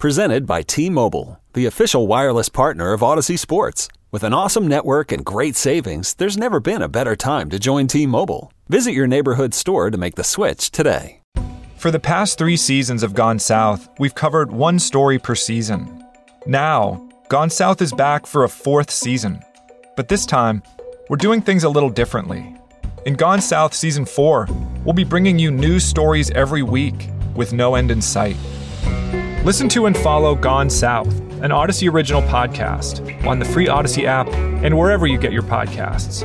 Presented by T-Mobile, the official wireless partner of Odyssey Sports. With an awesome network and great savings, there's never been a better time to join T-Mobile. Visit your neighborhood store to make the switch today. For the past 3 seasons of Gone South, we've covered one story per season. Now, Gone South is back for a 4th season. But this time, we're doing things a little differently. In Gone South Season 4, we'll be bringing you news stories every week with no end in sight. Listen to and follow Gone South, an Odyssey original podcast, on the free Odyssey app and wherever you get your podcasts.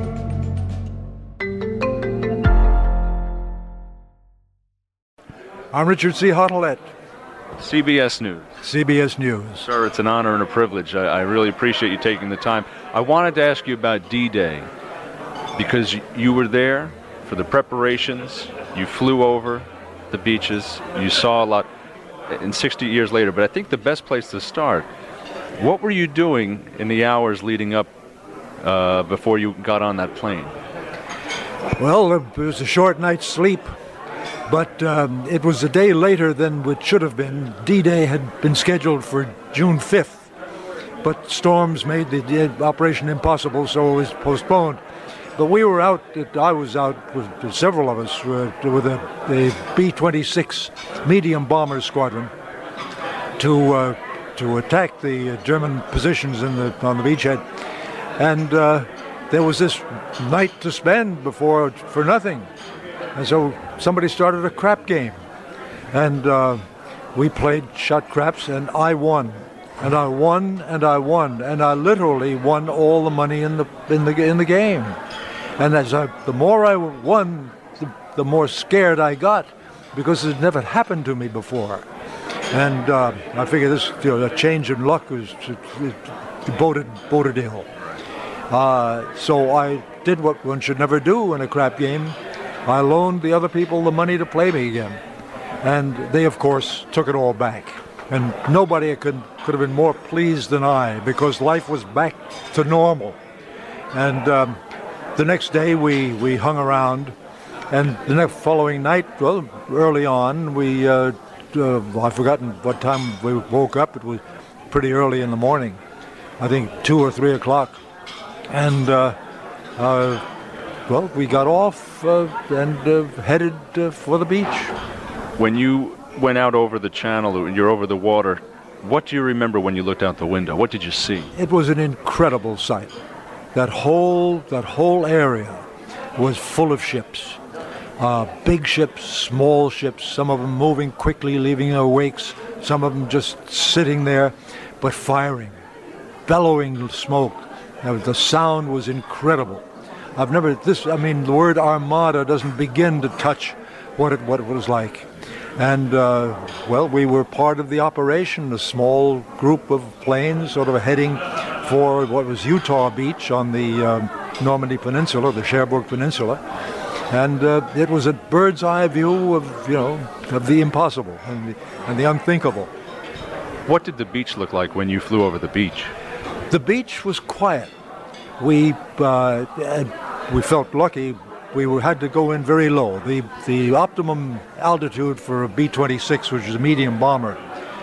I'm Richard C. Hottelet. CBS News. CBS News. Sir, it's an honor and a privilege. I really appreciate you taking the time. I wanted to ask you about D-Day because you were there for the preparations. You flew over the beaches. You saw a lot. And 60 years later, but I think the best place to start, what were you doing in the hours leading up before you got on that plane? Well, it was a short night's sleep, but it was a day later than it should have been. D-Day had been scheduled for June 5th, but storms made the operation impossible, so it was postponed. But we were out, I was out with several of us with the B-26 medium bomber squadron to attack the German positions on the beachhead. And there was this night to spend for nothing. And so somebody started a crap game. And we played shot craps, and I won. And I won, and I won. And I literally won all the money in the game. And the more I won, the more scared I got, because it never happened to me before. And I figure this, a change in luck was boded ill. So I did what one should never do in a crap game. I loaned the other people the money to play me again. And they, of course, took it all back. And nobody could have been more pleased than I, because life was back to normal. And the next day we hung around, and the next following night, well, early on, I've forgotten what time we woke up. It was pretty early in the morning, I think 2 or 3 o'clock. And, well, we got off and headed for the beach. When you went out over the channel, you're over the water, what do you remember when you looked out the window? What did you see? It was an incredible sight. That whole area was full of ships. Big ships, small ships, some of them moving quickly, leaving their wakes, some of them just sitting there, but firing, bellowing smoke. The sound was incredible. The word armada doesn't begin to touch what it was like. And, well, we were part of the operation, a small group of planes sort of heading for what was Utah Beach on the Normandy Peninsula, the Cherbourg Peninsula. And it was a bird's eye view of the impossible and the unthinkable. What did the beach look like when you flew over the beach? The beach was quiet. We felt lucky. We had to go in very low. The optimum altitude for a B-26, which is a medium bomber,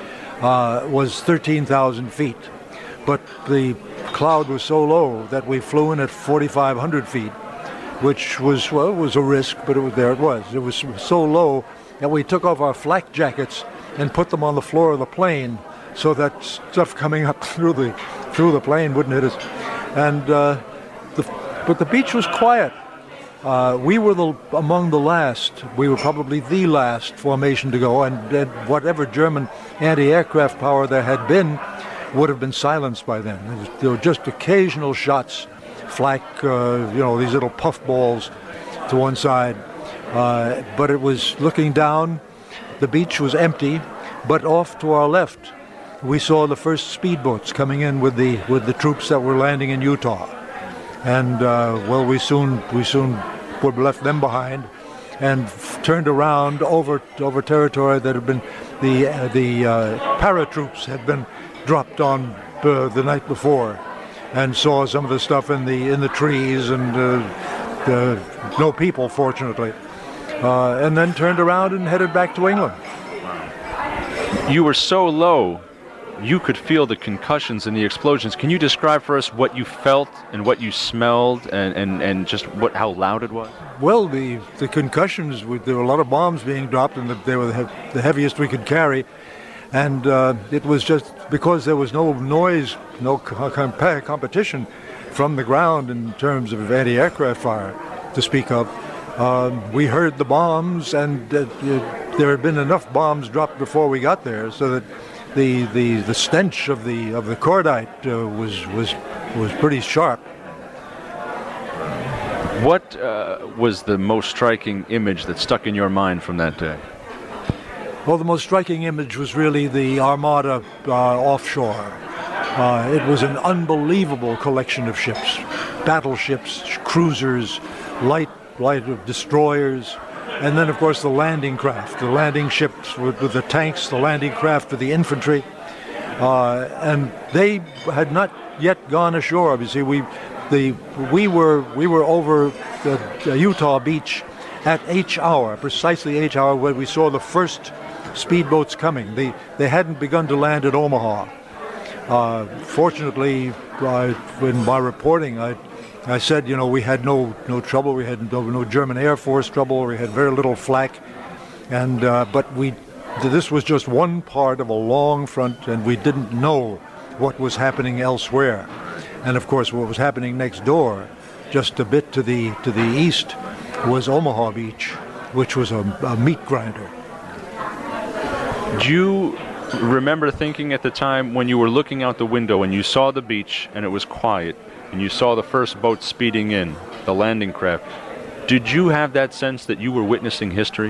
was 13,000 feet. But the cloud was so low that we flew in at 4,500 feet, which was, well, it was a risk, but it was. It was so low that we took off our flak jackets and put them on the floor of the plane so that stuff coming up through the plane wouldn't hit us. And but the beach was quiet. We were among the last. We were probably the last formation to go, and whatever German anti-aircraft power there had been would have been silenced by then. There were just occasional shots, flak, these little puff balls to one side. But it was looking down. The beach was empty, but off to our left, we saw the first speedboats coming in with the troops that were landing in Utah. And we soon left them behind and turned around over territory that had been the paratroops had been dropped on the night before, and saw some of the stuff in the trees and no people, fortunately, and then turned around and headed back to England. You were so low, you could feel the concussions and the explosions. Can you describe for us what you felt and what you smelled and just how loud it was? Well, the concussions, there were a lot of bombs being dropped, and they were the heaviest we could carry. And it was just because there was no noise, no competition from the ground in terms of anti-aircraft fire to speak of. We heard the bombs, and there had been enough bombs dropped before we got there, so that the stench of the cordite was pretty sharp. What was the most striking image that stuck in your mind from that day? Well, the most striking image was really the Armada offshore. It was an unbelievable collection of ships, battleships, cruisers, light destroyers, and then, of course, the landing craft, the landing ships with the tanks, the landing craft with the infantry. And they had not yet gone ashore. You see, we were over the Utah beach at H hour, precisely H hour, when we saw the first speedboats coming. They hadn't begun to land at Omaha. Fortunately, in my reporting, I said, we had no trouble. We had no German Air Force trouble. We had very little flak, and but this was just one part of a long front, and we didn't know what was happening elsewhere. And of course, what was happening next door, just a bit to the east, was Omaha Beach, which was a meat grinder. Do you remember thinking at the time when you were looking out the window and you saw the beach and it was quiet and you saw the first boat speeding in, the landing craft, did you have that sense that you were witnessing history?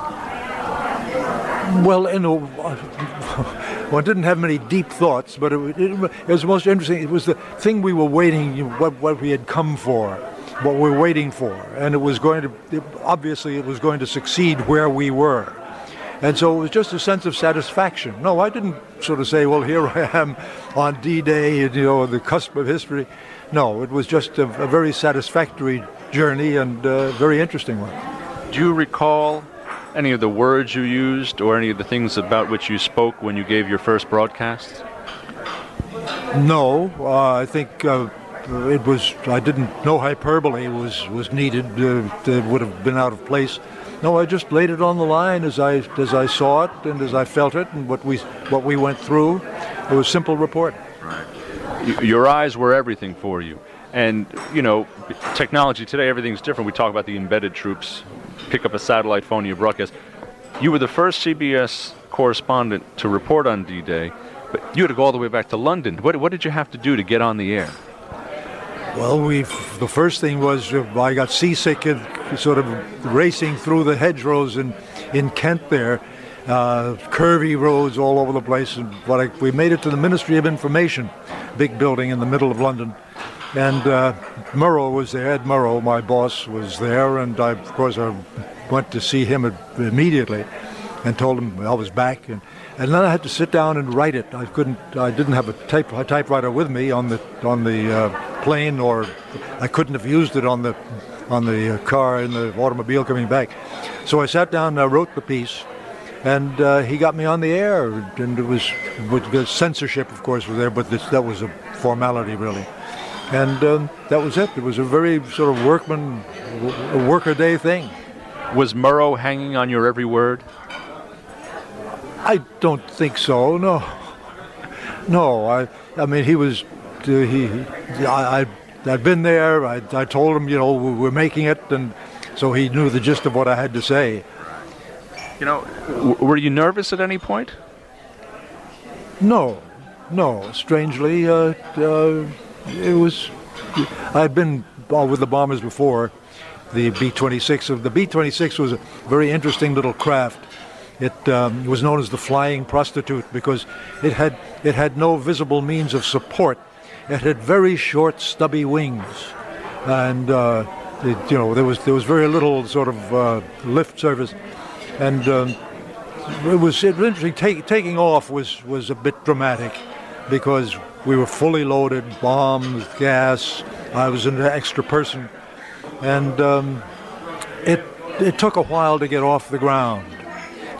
Well, one didn't have many deep thoughts, but it was most interesting. It was the thing we were waiting, what we had come for, what we were waiting for, and it was going to succeed where we were. And so it was just a sense of satisfaction. No, I didn't sort of say, well, here I am on D-Day, the cusp of history. No, it was just a very satisfactory journey and a very interesting one. Do you recall any of the words you used or any of the things about which you spoke when you gave your first broadcast? No, I think I didn't know hyperbole was needed. It would have been out of place. No, I just laid it on the line as I saw it and as I felt it and what we went through. It was a simple report. Right. Your eyes were everything for you. And, technology today, everything's different. We talk about the embedded troops, pick up a satellite phone, you broadcast. You were the first CBS correspondent to report on D-Day, but you had to go all the way back to London. What did you have to do to get on the air? Well, the first thing was I got seasick and sort of racing through the hedgerows in Kent there, curvy roads all over the place. And we made it to the Ministry of Information, big building in the middle of London. And Murrow was there. Ed Murrow, my boss, was there. And I went to see him immediately and told him I was back. And then I had to sit down and write it. I didn't have a typewriter with me on the plane, or I couldn't have used it on the car in the automobile coming back. So I sat down and I wrote the piece, and he got me on the air. And it was, the censorship, of course, was there, but that was a formality, really. And that was it. It was a very sort of workaday thing. Was Murrow hanging on your every word? I don't think so. No. I mean, he was. I'd been there. I told him, we're making it, and so he knew the gist of what I had to say. Were you nervous at any point? No. Strangely, it was. I'd been with the bombers before. The B-26. The B-26 was a very interesting little craft. It was known as the Flying Prostitute because it had no visible means of support. It had very short, stubby wings, and there was very little sort of lift surface, and it was interesting. Taking off was a bit dramatic because we were fully loaded, bombs, gas. I was an extra person, and it took a while to get off the ground.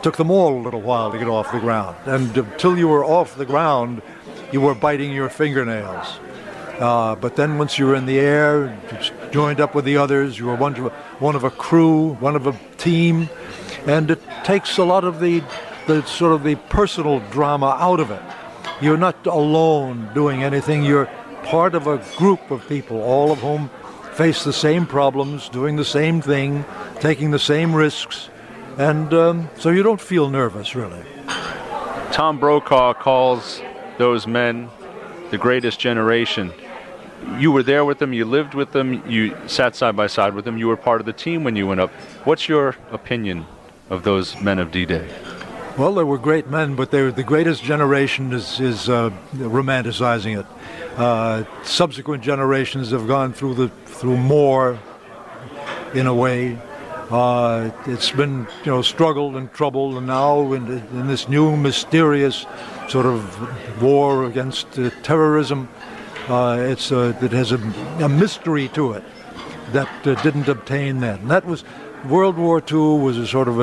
took them all a little while to get off the ground. And until you were off the ground, you were biting your fingernails. But then once you were in the air, joined up with the others, you were one of a crew, one of a team, and it takes a lot of the sort of the personal drama out of it. You're not alone doing anything. You're part of a group of people, all of whom face the same problems, doing the same thing, taking the same risks, and so you don't feel nervous, really. Tom Brokaw calls those men the greatest generation. You were there with them, you lived with them, you sat side by side with them, you were part of the team when you went up. What's your opinion of those men of D-Day? Well, they were great men, but they were the greatest generation is romanticizing it. Subsequent generations have gone through more, in a way. It's been, struggle and trouble, and now in this new mysterious sort of war against terrorism, it has a mystery to it that didn't obtain then. And that was World War II was a sort of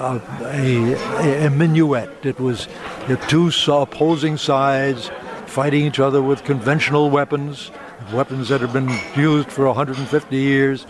a minuet. It was two opposing sides fighting each other with conventional weapons that had been used for 150 years.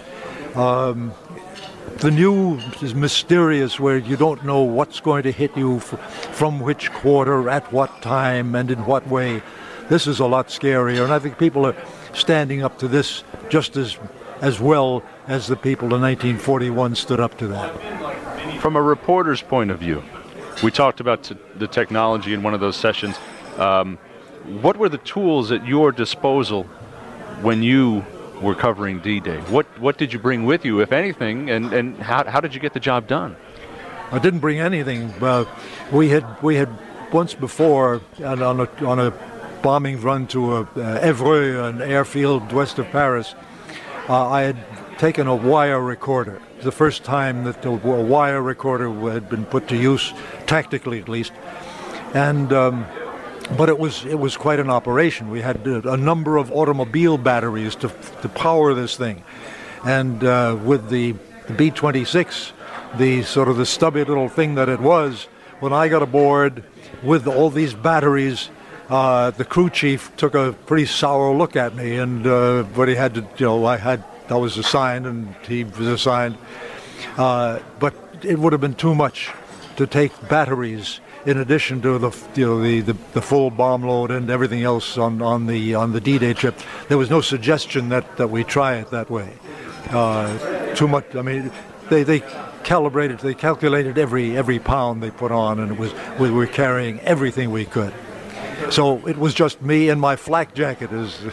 The new is mysterious, where you don't know what's going to hit you from which quarter, at what time, and in what way. This is a lot scarier, and I think people are standing up to this just as well as the people in 1941 stood up to that. From a reporter's point of view, we talked about the technology in one of those sessions. What were the tools at your disposal when you were covering D-Day? What did you bring with you, if anything, and how did you get the job done? I didn't bring anything. We had once before on a bombing run to Évreux, an airfield west of Paris. I had taken a wire recorder. It was the first time that a wire recorder had been put to use, tactically at least, and. But it was quite an operation. We had a number of automobile batteries to power this thing, and with the B-26, the sort of the stubby little thing that it was, when I got aboard with all these batteries, the crew chief took a pretty sour look at me, and but he had to, I was assigned, and he was assigned, but it would have been too much to take batteries in addition to the full bomb load and everything else on the D-Day trip. There was no suggestion that we try it that way. Too much. I mean, they calculated every pound they put on, and we were carrying everything we could. So it was just me and my flak jacket.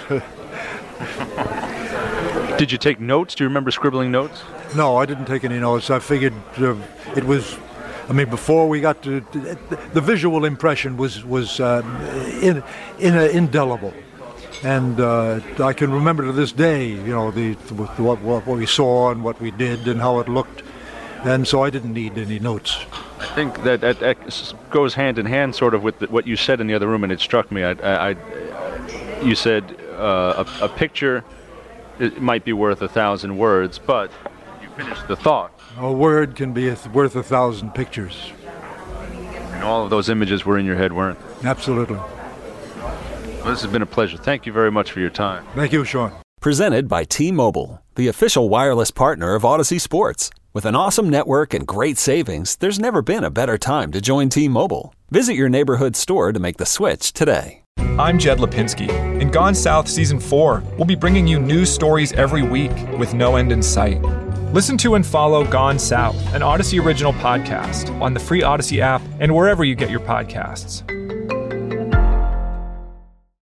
Did you take notes? Do you remember scribbling notes? No, I didn't take any notes. I figured it was. I mean, before we got to the visual impression was indelible, and I can remember to this day, what we saw and what we did and how it looked, and so I didn't need any notes. I think that goes hand in hand, sort of, with what you said in the other room, and it struck me. You said a picture, it might be worth 1,000 words, but you finished the thought. A word can be worth 1,000 pictures. And all of those images were in your head, weren't they? Absolutely. Well, this has been a pleasure. Thank you very much for your time. Thank you, Sean. Presented by T-Mobile, the official wireless partner of Odyssey Sports. With an awesome network and great savings, there's never been a better time to join T-Mobile. Visit your neighborhood store to make the switch today. I'm Jed Lipinski. In Gone South Season 4, we'll be bringing you news stories every week with no end in sight. Listen to and follow Gone South, an Odyssey original podcast, on the free Odyssey app and wherever you get your podcasts.